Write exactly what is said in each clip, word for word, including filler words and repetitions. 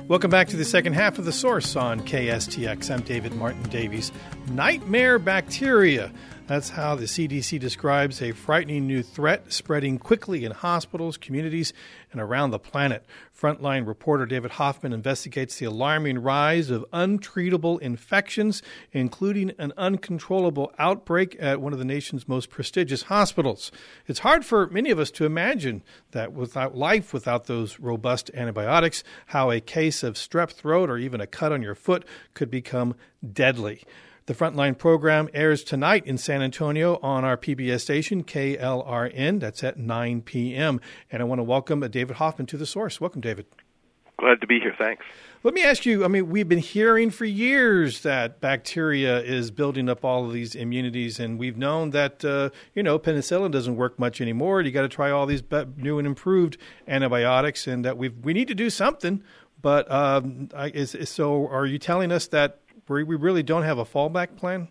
Welcome back to the second half of The Source on K S T X. I'm David Martin Davies. Nightmare bacteria. That's how the C D C describes a frightening new threat spreading quickly in hospitals, communities, and around the planet. Frontline reporter David Hoffman investigates the alarming rise of untreatable infections, including an uncontrollable outbreak at one of the nation's most prestigious hospitals. It's hard for many of us to imagine that without life, without those robust antibiotics, how a case of strep throat or even a cut on your foot could become deadly. The Frontline program airs tonight in San Antonio on our P B S station, K L R N. That's at nine p.m. And I want to welcome David Hoffman to The Source. Welcome, David. Glad to be here. Thanks. Let me ask you, I mean, we've been hearing for years that bacteria is building up all of these immunities, and we've known that, uh, you know, penicillin doesn't work much anymore. You got to try all these new and improved antibiotics, and that we we need to do something. But um, I, is, so are you telling us that we really don't have a fallback plan?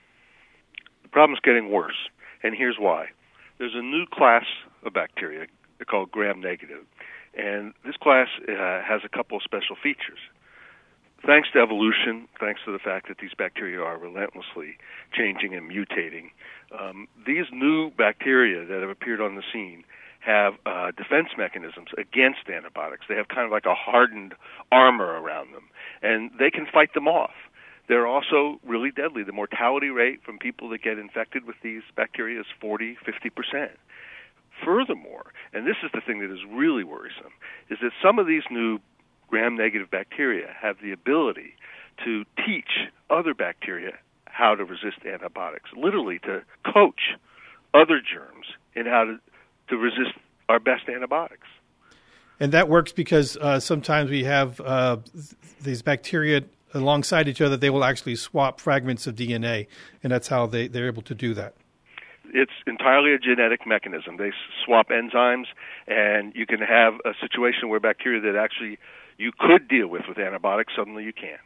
The problem's getting worse, and here's why. There's a new class of bacteria. They're called gram-negative, and this class uh, has a couple of special features. Thanks to evolution, thanks to the fact that these bacteria are relentlessly changing and mutating, um, these new bacteria that have appeared on the scene have uh, defense mechanisms against antibiotics. They have kind of like a hardened armor around them, and they can fight them off. They're also really deadly. The mortality rate from people that get infected with these bacteria is forty, fifty percent. Furthermore, and this is the thing that is really worrisome, is that some of these new gram-negative bacteria have the ability to teach other bacteria how to resist antibiotics, literally to coach other germs in how to, to resist our best antibiotics. And that works because uh, sometimes we have uh, th- these bacteria alongside each other. They will actually swap fragments of D N A, and that's how they, they're able to do that. It's entirely a genetic mechanism. They swap enzymes, and you can have a situation where bacteria that actually you could deal with with antibiotics, suddenly you can't.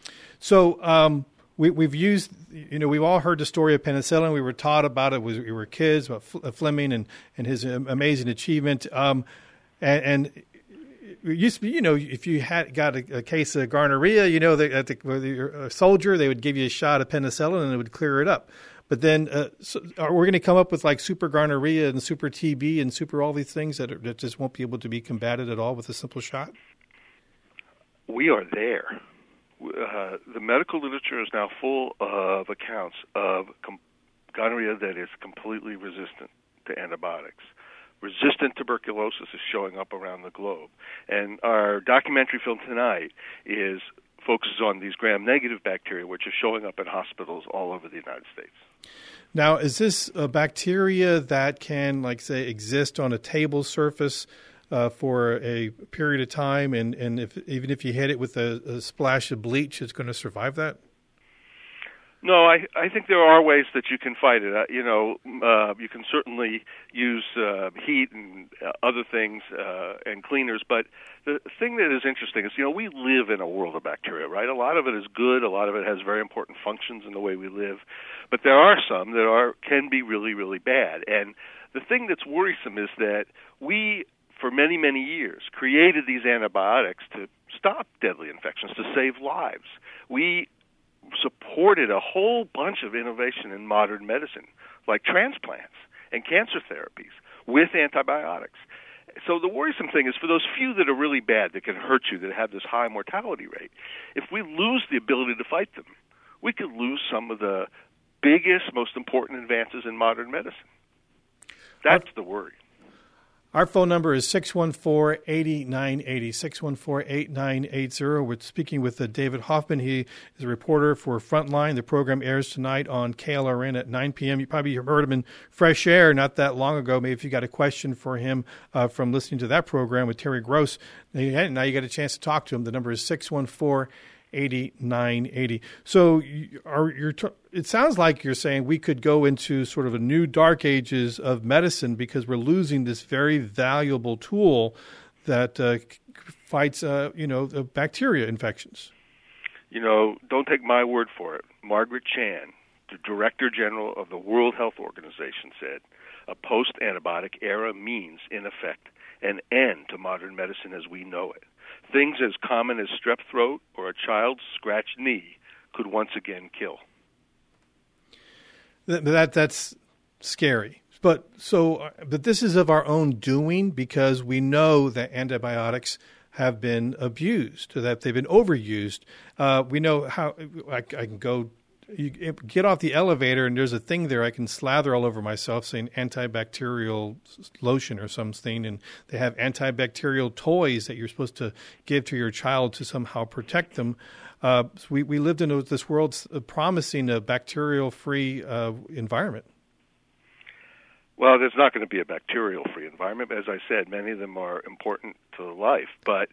So um, we, we've used, you know, we've all heard the story of penicillin. We were taught about it when we were kids, about Fleming and, and his amazing achievement. Um, and, and it used to be, you know, if you had got a, a case of gonorrhea, you know, the, at the, you're a soldier, they would give you a shot of penicillin and it would clear it up. But then uh, so we're going to come up with like super gonorrhea and super T B and super all these things that, are, that just won't be able to be combated at all with a simple shot? We are there. Uh, the medical literature is now full of accounts of com- gonorrhea that is completely resistant to antibiotics. Resistant tuberculosis is showing up around the globe. And our documentary film tonight is focuses on these gram-negative bacteria, which are showing up in hospitals all over the United States. Now, is this a bacteria that can, like, say, exist on a table surface uh, for a period of time, and, and if, even if you hit it with a, a splash of bleach, it's going to survive that? No, I, I think there are ways that you can fight it. Uh, you know, uh, you can certainly use uh, heat and uh, other things uh, and cleaners, but the thing that is interesting is, you know, we live in a world of bacteria, right? A lot of it is good. A lot of it has very important functions in the way we live, but there are some that are can be really, really bad. And the thing that's worrisome is that we, for many, many years, created these antibiotics to stop deadly infections, to save lives. We supported a whole bunch of innovation in modern medicine, like transplants and cancer therapies with antibiotics. So the worrisome thing is for those few that are really bad, that can hurt you, that have this high mortality rate, if we lose the ability to fight them, we could lose some of the biggest, most important advances in modern medicine. That's the worry. Our phone number is six one four, eight nine eight zero, six one four, eight nine eight zero. We're speaking with uh, David Hoffman. He is a reporter for Frontline. The program airs tonight on K L R N at nine p.m. You probably heard him in Fresh Air not that long ago. Maybe if you got a question for him uh, from listening to that program with Terry Gross, now you got a chance to talk to him. The number is six one four, eight nine eight zero. So are you're t- it sounds like you're saying we could go into sort of a new dark ages of medicine because we're losing this very valuable tool that uh, fights, uh, you know, the bacteria infections. You know, don't take my word for it. Margaret Chan, the Director General of the World Health Organization, said, A post-antibiotic era means, in effect, an end to modern medicine as we know it. Things as common as strep throat or a child's scratched knee could once again kill. That, that that's scary. But so, but this is of our own doing because we know that antibiotics have been abused, that they've been overused. Uh, we know how I, I can go. You get off the elevator and there's a thing there I can slather all over myself saying antibacterial lotion or something, and they have antibacterial toys that you're supposed to give to your child to somehow protect them. Uh, so we, we lived in this world promising a bacterial-free uh, environment. Well, there's not going to be a bacterial-free environment. As I said, many of them are important to life. But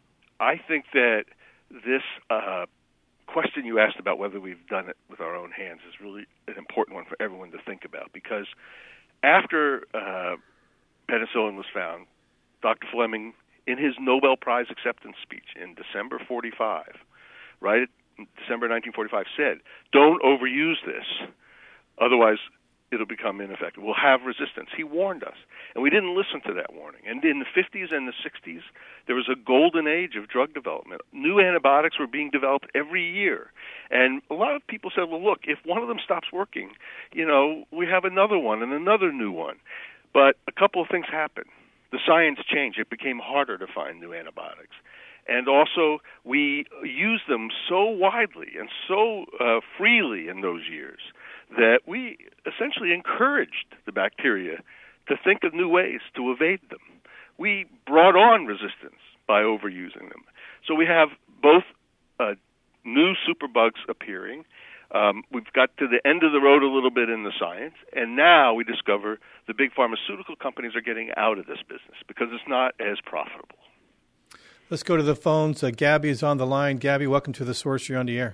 I think that this uh, question you asked about whether we've done it with our own hands is really an important one for everyone to think about, because after uh, penicillin was found, Doctor Fleming, in his Nobel Prize acceptance speech in December forty-five, right, December nineteen forty-five, said, don't overuse this, otherwise it'll become ineffective. We'll have resistance. He warned us, and we didn't listen to that warning. And in the fifties and the sixties, there was a golden age of drug development. New antibiotics were being developed every year. And a lot of people said, well, look, if one of them stops working, you know, we have another one and another new one. But a couple of things happened. The science changed. It became harder to find new antibiotics. And also, we used them so widely and so uh, freely in those years that we essentially encouraged the bacteria to think of new ways to evade them. We brought on resistance by overusing them. So we have both uh, new superbugs appearing. Um, we've got to the end of the road a little bit in the science, and now we discover the big pharmaceutical companies are getting out of this business because it's not as profitable. Let's go to the phones. Uh, Gabby is on the line. Gabby, welcome to The Source. You're on the air.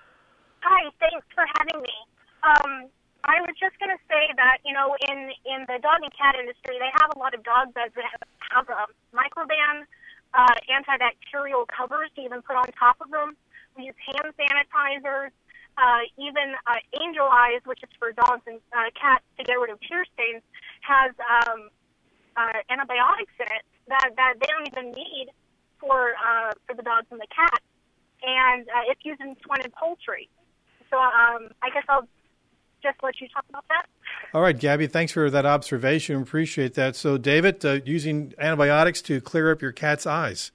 Hi, thanks for having me. Um, I was just going to say that, you know, in, in the dog and cat industry, they have a lot of dog beds that have, have a Microban uh, antibacterial covers to even put on top of them. We use hand sanitizers, uh, even uh, Angel Eyes, which is for dogs and uh, cats to get rid of tear stains, has um, uh, antibiotics in it that, that they don't even need for uh, for the dogs and the cats. And uh, it's used in swine and poultry. So um, I guess I'll just let you talk about that. All right, Gabby, thanks for that observation. Appreciate that. So, David, uh, using antibiotics to clear up your cat's eyes.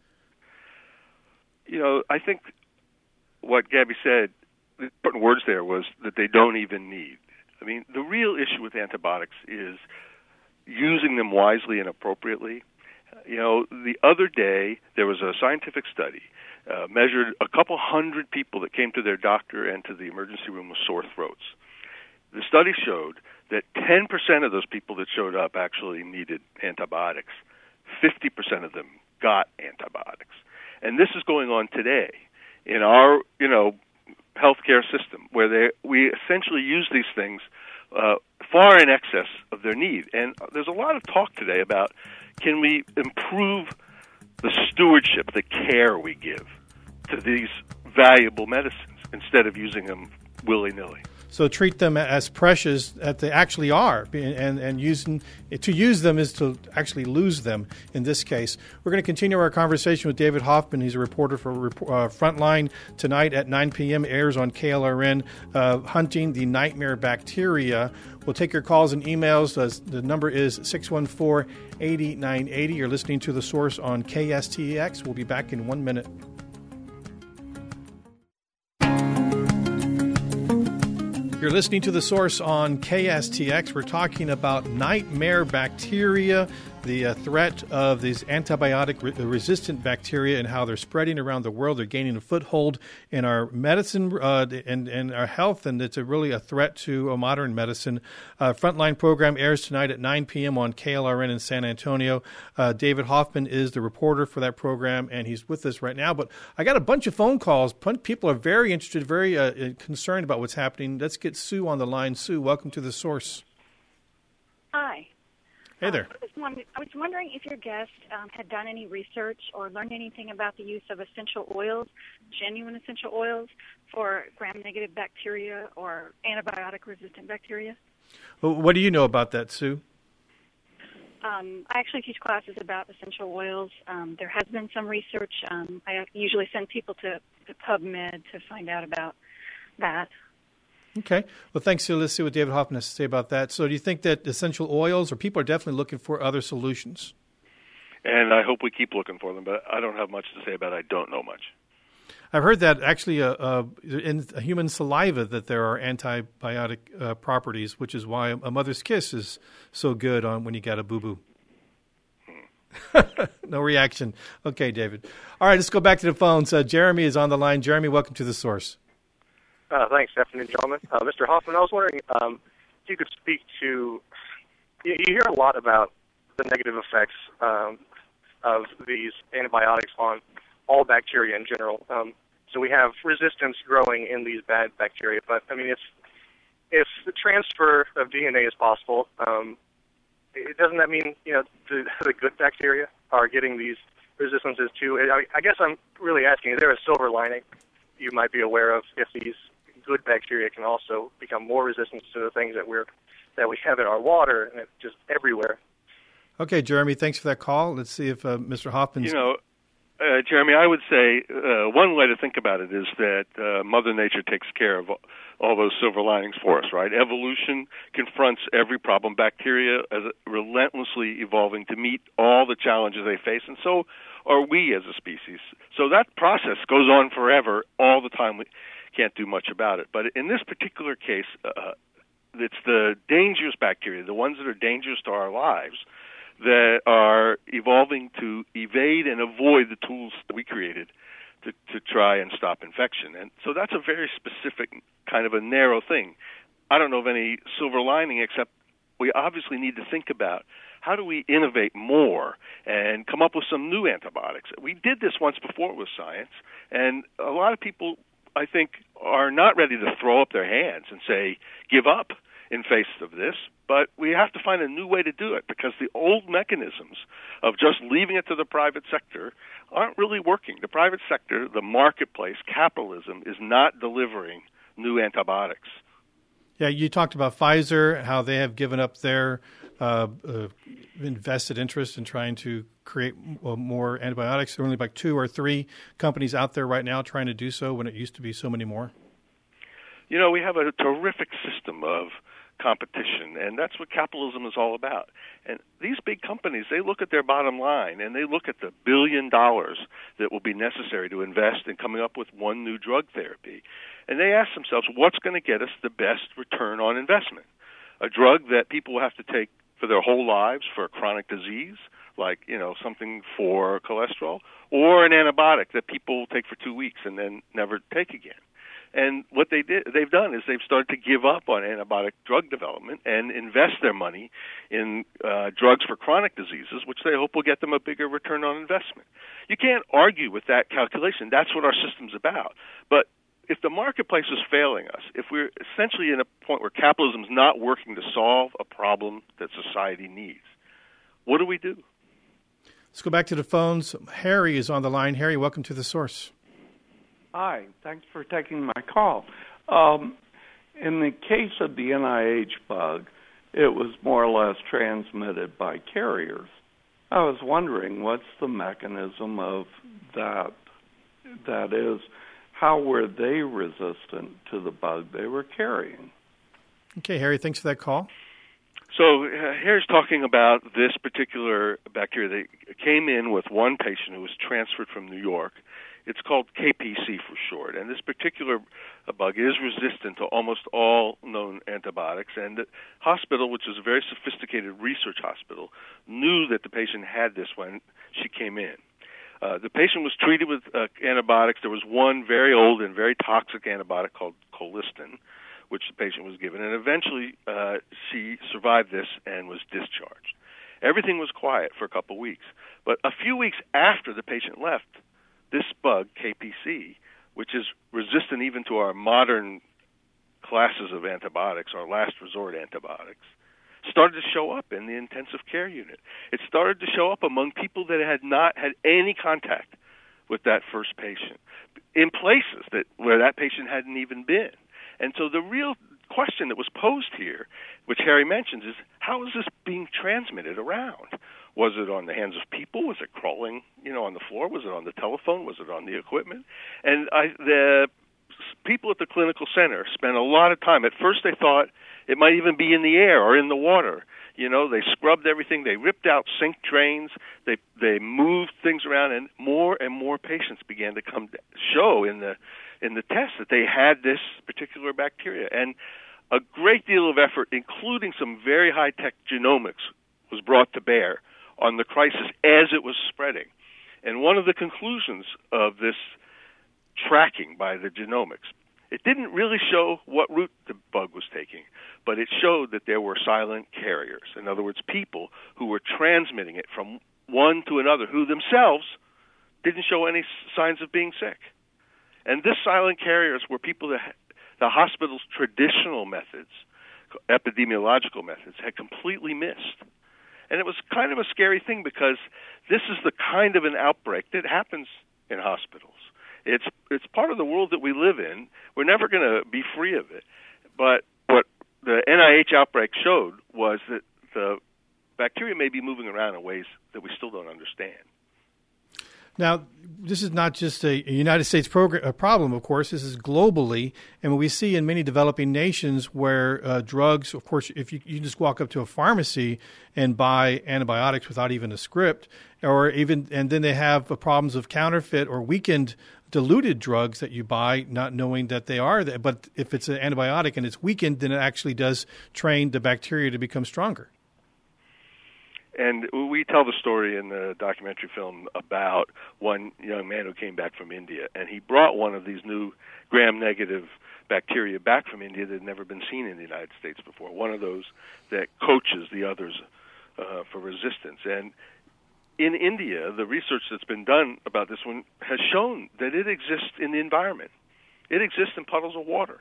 You know, I think what Gabby said, the important words there was that they don't even need. I mean, the real issue with antibiotics is using them wisely and appropriately. You know, the other day there was a scientific study, uh, measured a couple hundred people that came to their doctor and to the emergency room with sore throats. The study showed that ten percent of those people that showed up actually needed antibiotics. fifty percent of them got antibiotics. And this is going on today in our, you know, healthcare system, where they, we essentially use these things uh, far in excess of their need. And there's a lot of talk today about, can we improve the stewardship, the care we give to these valuable medicines instead of using them willy-nilly? So treat them as precious as they actually are, and, and using, to use them is to actually lose them in this case. We're going to continue our conversation with David Hoffman. He's a reporter for uh, Frontline tonight at nine p.m. airs on K L R N, uh, hunting the nightmare bacteria. We'll take your calls and emails. Uh, the number is six one four, eight nine eight zero. You're listening to The Source on K S T X. We'll be back in one minute. You're listening to The Source on K S T X. We're talking about nightmare bacteria, the uh, threat of these antibiotic-resistant bacteria and how they're spreading around the world. They're gaining a foothold in our medicine uh, and, and our health, and it's a really a threat to a modern medicine. Uh, Frontline program airs tonight at nine p.m. on K L R N in San Antonio. Uh, David Hoffman is the reporter for that program, and he's with us right now. But I got a bunch of phone calls. People are very interested, very uh, concerned about what's happening. Let's get Sue on the line. Sue, welcome to The Source. Hi. Hey there. Uh, I, was wondering, I was wondering if your guest um, had done any research or learned anything about the use of essential oils, genuine essential oils, for gram-negative bacteria or antibiotic-resistant bacteria. Well, what do you know about that, Sue? Um, I actually teach classes about essential oils. Um, there has been some research. Um, I usually send people to, to PubMed to find out about that. Okay. Well, thanks, Sue. Let's see what David Hoffman has to say about that. So do you think that essential oils, or people are definitely looking for other solutions? And I hope we keep looking for them, but I don't have much to say about it. I don't know much. I've heard that actually uh, uh, in human saliva that there are antibiotic uh, properties, which is why a mother's kiss is so good on when you got a boo-boo. No reaction. Okay, David. All right, let's go back to the phones. Uh, Jeremy is on the line. Jeremy, welcome to The Source. Uh, thanks, afternoon, gentlemen. Uh, Mister Hoffman, I was wondering um, if you could speak to, you, you hear a lot about the negative effects um, of these antibiotics on all bacteria in general. Um, so we have resistance growing in these bad bacteria. But, I mean, if, if the transfer of D N A is possible, um, it, doesn't that mean, you know, the, the good bacteria are getting these resistances too? I, I guess I'm really asking, is there a silver lining you might be aware of if these good bacteria can also become more resistant to the things that we're that we have in our water and it's just everywhere? Okay, Jeremy, thanks for that call. Let's see if uh, Mister Hoffman's... You know, uh, Jeremy, I would say uh, one way to think about it is that uh, Mother Nature takes care of all those silver linings for us, right? Evolution confronts every problem. Bacteria is relentlessly evolving to meet all the challenges they face, and so are we as a species. So that process goes on forever, all the time. We can't do much about it. But in this particular case, uh, it's the dangerous bacteria, the ones that are dangerous to our lives, that are evolving to evade and avoid the tools that we created to, to try and stop infection. And so that's a very specific kind of a narrow thing. I don't know of any silver lining, except we obviously need to think about how do we innovate more and come up with some new antibiotics. We did this once before with science, and a lot of people, I think, are not ready to throw up their hands and say, give up in face of this, but we have to find a new way to do it because the old mechanisms of just leaving it to the private sector aren't really working. The private sector, the marketplace, capitalism, is not delivering new antibiotics. Yeah, you talked about Pfizer, how they have given up their uh, uh, invested interest in trying to create uh, more antibiotics. There are only like two or three companies out there right now trying to do so when it used to be so many more. You know, we have a terrific system of competition, and that's what capitalism is all about. And these big companies, they look at their bottom line, and they look at the billion dollars that will be necessary to invest in coming up with one new drug therapy. And they ask themselves, what's going to get us the best return on investment? A drug that people will have to take for their whole lives for a chronic disease, like, you know, something for cholesterol, or an antibiotic that people will take for two weeks and then never take again. And what they did, they've done is they've started to give up on antibiotic drug development and invest their money in uh, drugs for chronic diseases, which they hope will get them a bigger return on investment. You can't argue with that calculation. That's what our system's about. But if the marketplace is failing us, if we're essentially in a point where capitalism is not working to solve a problem that society needs, what do we do? Let's go back to the phones. Harry is on the line. Harry, welcome to The Source. Hi, thanks for taking my call. Um, in the case of the N I H bug, it was more or less transmitted by carriers. I was wondering, what's the mechanism of that? That is, how were they resistant to the bug they were carrying? Okay, Harry, thanks for that call. So uh, Harry's talking about this particular bacteria that came in with one patient who was transferred from New York. It's called K P C for short, and this particular bug is resistant to almost all known antibiotics. And the hospital, which is a very sophisticated research hospital, knew that the patient had this when she came in. Uh, the patient was treated with uh, antibiotics. There was one very old and very toxic antibiotic called colistin, which the patient was given, and eventually uh, she survived this and was discharged. Everything was quiet for a couple weeks, but a few weeks after the patient left, this bug, K P C, which is resistant even to our modern classes of antibiotics, our last resort antibiotics, started to show up in the intensive care unit. It started to show up among people that had not had any contact with that first patient, in places that where that patient hadn't even been. And so the real question that was posed here, which Harry mentions, is how is this being transmitted around? Was it on the hands of people? Was it crawling, you know, on the floor? Was it on the telephone? Was it on the equipment? And I, the people at the clinical center spent a lot of time. At first, they thought it might even be in the air or in the water. You know, they scrubbed everything. They ripped out sink drains. They they moved things around, and more and more patients began to come to show in the in the test that they had this particular bacteria. And a great deal of effort, including some very high-tech genomics, was brought to bear on the crisis as it was spreading. And one of the conclusions of this tracking by the genomics, it didn't really show what route the bug was taking, but it showed that there were silent carriers. In other words, people who were transmitting it from one to another who themselves didn't show any signs of being sick. And this silent carriers were people that the hospital's traditional methods, epidemiological methods, had completely missed. And it was kind of a scary thing because this is the kind of an outbreak that happens in hospitals. It's it's part of the world that we live in. We're never going to be free of it. But what the N I H outbreak showed was that the bacteria may be moving around in ways that we still don't understand. Now, this is not just a United States program, a problem, of course. This is globally. And what we see in many developing nations where uh, drugs, of course, if you, you just walk up to a pharmacy and buy antibiotics without even a script, or even, and then they have uh, problems of counterfeit or weakened diluted drugs that you buy, not knowing that they are there. But if it's an antibiotic and it's weakened, then it actually does train the bacteria to become stronger. And we tell the story in the documentary film about one young man who came back from India, and he brought one of these new gram-negative bacteria back from India that had never been seen in the United States before, one of those that coaches the others uh, for resistance. And in India, the research that's been done about this one has shown that it exists in the environment. It exists in puddles of water.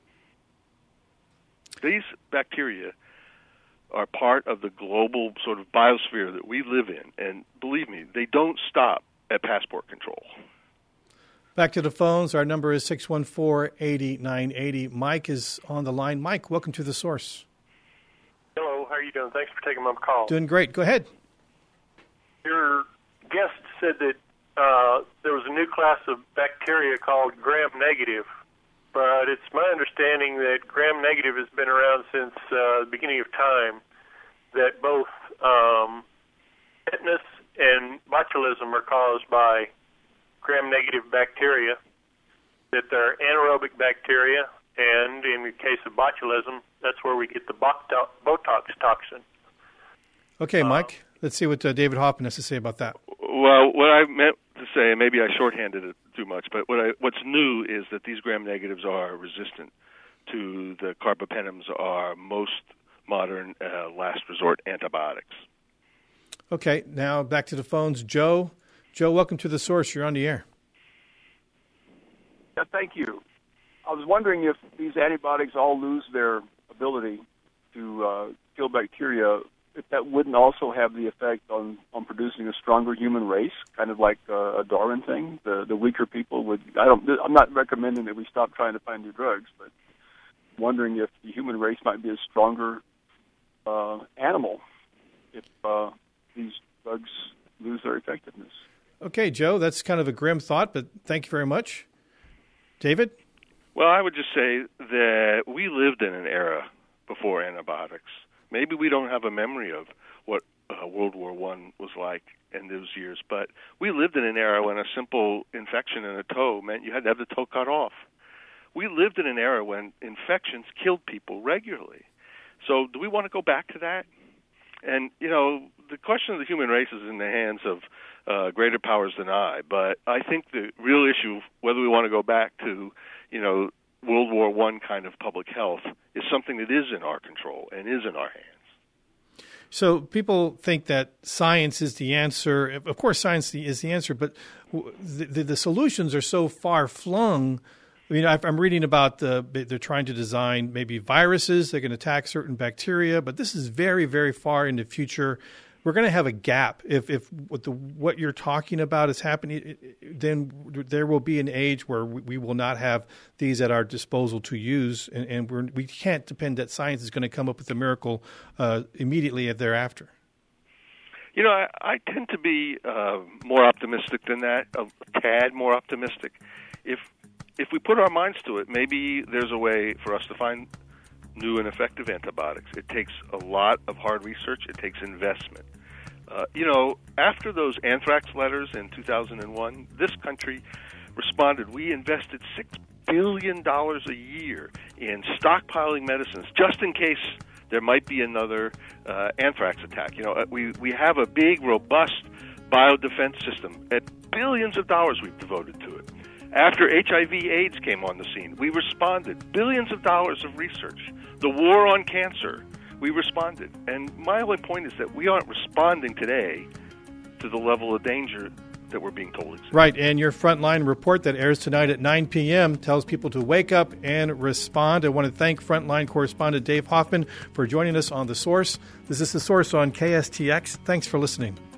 These bacteria are part of the global sort of biosphere that we live in. And believe me, they don't stop at passport control. Back to the phones. Our number is six one four, eight nine eight zero. Mike is on the line. Mike, welcome to The Source. Hello, how are you doing? Thanks for taking my call. Doing great. Go ahead. Your guest said that uh, there was a new class of bacteria called gram-negative, but it's my understanding that gram-negative has been around since uh, the beginning of time, that both um, tetanus and botulism are caused by gram-negative bacteria, that they're anaerobic bacteria, and in the case of botulism, that's where we get the Botox toxin. Okay, uh, Mike, let's see what uh, David Hoffman has to say about that. Well, what I meant to say, and maybe I shorthanded it too much, but what I, what's new is that these gram-negatives are resistant to the carbapenems, are most modern uh, last resort antibiotics. Okay, now back to the phones. Joe, Joe, welcome to The Source. You're on the air. Yeah, thank you. I was wondering if these antibiotics all lose their ability to uh, kill bacteria, if that wouldn't also have the effect on, on producing a stronger human race, kind of like uh, a Darwin thing. The the weaker people would. I don't. I'm not recommending that we stop trying to find new drugs, but wondering if the human race might be a stronger uh, animal if uh, these drugs lose their effectiveness. Okay, Joe, that's kind of a grim thought, but thank you very much. David? Well, I would just say that we lived in an era before antibiotics. Maybe we don't have a memory of what uh, World War One was like in those years, but we lived in an era when a simple infection in a toe meant you had to have the toe cut off. We lived in an era when infections killed people regularly. So do we want to go back to that? And, you know, the question of the human race is in the hands of uh, greater powers than I, but I think the real issue, whether we want to go back to, you know, World War One kind of public health, is something that is in our control and is in our hands. So people think that science is the answer. Of course, science is the answer, but the, the, the solutions are so far flung. I mean, I'm reading about the, they're trying to design maybe viruses that can attack certain bacteria, but this is very, very far in the future. we're going to have a gap. If if what the what you're talking about is happening, then there will be an age where we will not have these at our disposal to use, and, and we're, we can't depend that science is going to come up with a miracle uh, immediately thereafter. You know, I, I tend to be uh, more optimistic than that, a tad more optimistic. If if we put our minds to it, maybe there's a way for us to find new and effective antibiotics. It takes a lot of hard research. It takes investment. Uh, you know, after those anthrax letters in two thousand one, this country responded. We invested six billion dollars a year in stockpiling medicines just in case there might be another uh, anthrax attack. You know, we, we have a big, robust biodefense system. At billions of dollars we've devoted to it. After H I V AIDS came on the scene, we responded. Billions of dollars of research. The war on cancer, we responded. And my only point is that we aren't responding today to the level of danger that we're being told exists. Right, and your Frontline report that airs tonight at nine p.m. tells people to wake up and respond. I want to thank Frontline correspondent Dave Hoffman for joining us on The Source. This is The Source on K S T X. Thanks for listening.